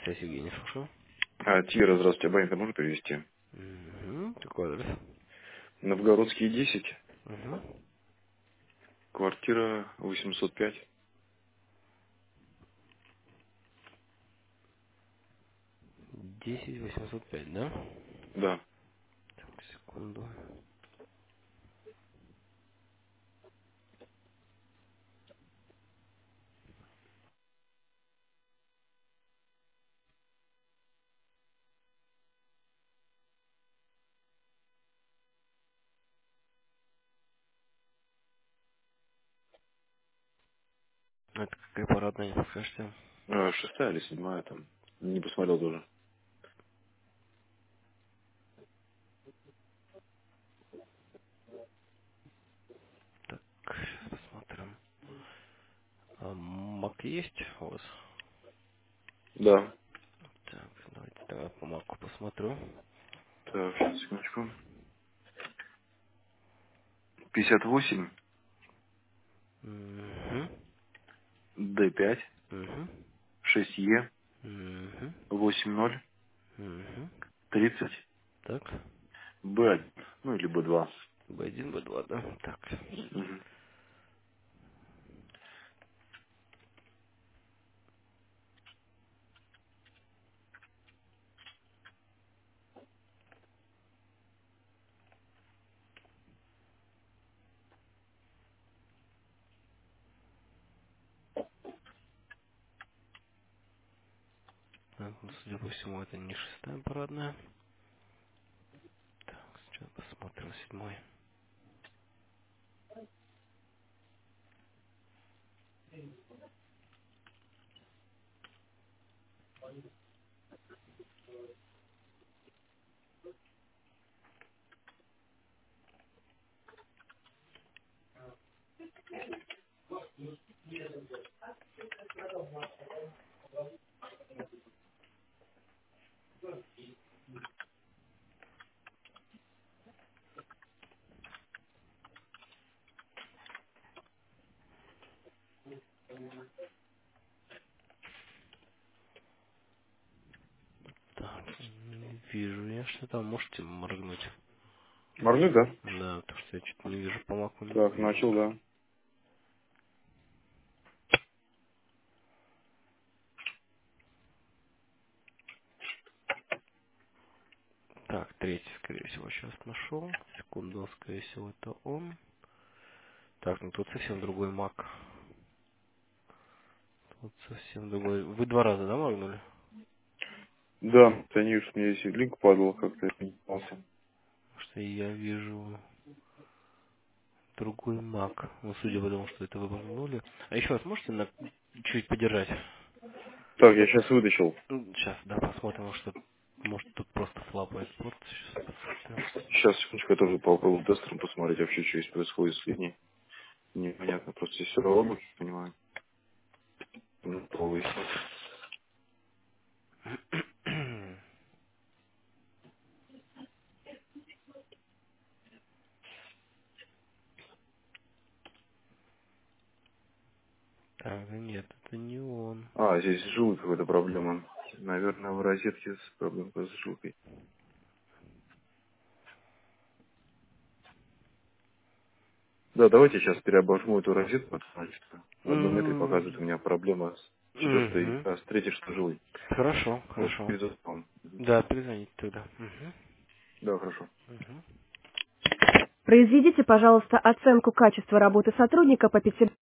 Связь Евгений, слушаю. Тира, здравствуйте, абонента можно перевести? Угу. Какой адрес? Новгородский 10, Угу. квартира 805. 10805, да? Да. Так, секунду. Это какая парадная, не подскажете? Шестая или седьмая там. Не посмотрел тоже. Так, сейчас посмотрим. Мак есть у вас? Да. Так, давайте тогда по маку посмотрю. Так, сейчас, секундочку. 58, Угу. Д5, Угу. 6Е, Угу. 80, Угу. 30, Так. Б1, ну или Б2. Б1, Б2, да? Так. Мгм. Так, ну, судя по всему, это не шестая парадная. Так, сейчас посмотрим седьмой. Так, не вижу я, что там. Можете моргнуть? Моргнуть, да? Да, потому что я что-то не вижу по маку. Так, начал, да. Так, третий, скорее всего, сейчас нашел. Секунду, скорее всего, это он. Так, ну тут совсем другой мак. Тут совсем другой. Вы два раза, да, моргнули? Да, я не вижу, что у меня здесь линк падал, как-то я не попался. Потому что я вижу другой мак. Ну, судя по тому, что это вы моргнули. А еще раз можете на чуть подержать? Так, я сейчас вытащил. Сейчас, да, посмотрим, что может тут просто флапает порт. Сейчас посмотрим. Сейчас, секундочку, я тоже попробую тестером посмотреть вообще, что здесь происходит с линией. Непонятно, просто здесь все равно, понимаю. Ну, полый. Так, да нет, это не он. Здесь с жилой какая-то проблема. Наверное, в розетке с проблемкой с жилкой. Да, давайте сейчас переобожму эту розетку. Значит, в одном метре показывает у меня проблема с четвертой, Угу. с третьей, что жилой. Хорошо, Вот, хорошо. перезаспам. Да, перезвоните тогда. Да, хорошо. Угу. Произведите, пожалуйста, оценку качества работы сотрудника по 5